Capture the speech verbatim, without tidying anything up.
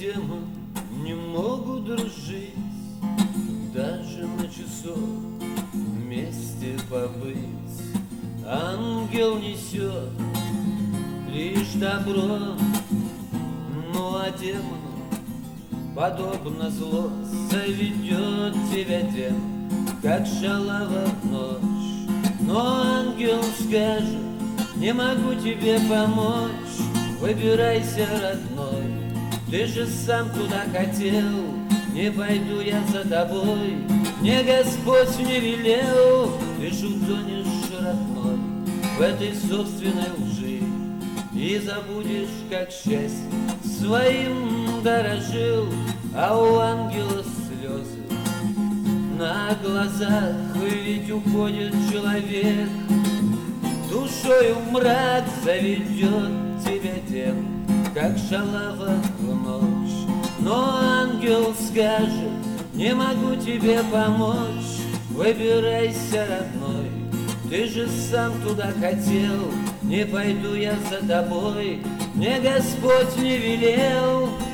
демон не могут дружить, даже на часок вместе побыть. Ангел несет лишь добро, ну а демону, подобно зло, заведет тебя демон, как шалава в ночь. Но ангел скажет: не могу тебе помочь, выбирайся, родной, ты же сам туда хотел. Не пойду я за тобой, мне Господь не велел. Ты ж утонешь, родной, в этой собственной лжи и забудешь, как счастье своим дорожил. А у ангела слезы на глазах, ведь уходит человек, душою в мрак заведет тебя демон, как шалава в ночь. Но ангел скажет: не могу тебе помочь, выбирайся, родной, ты же сам туда хотел. Не пойду я за тобой, мне Господь не велел.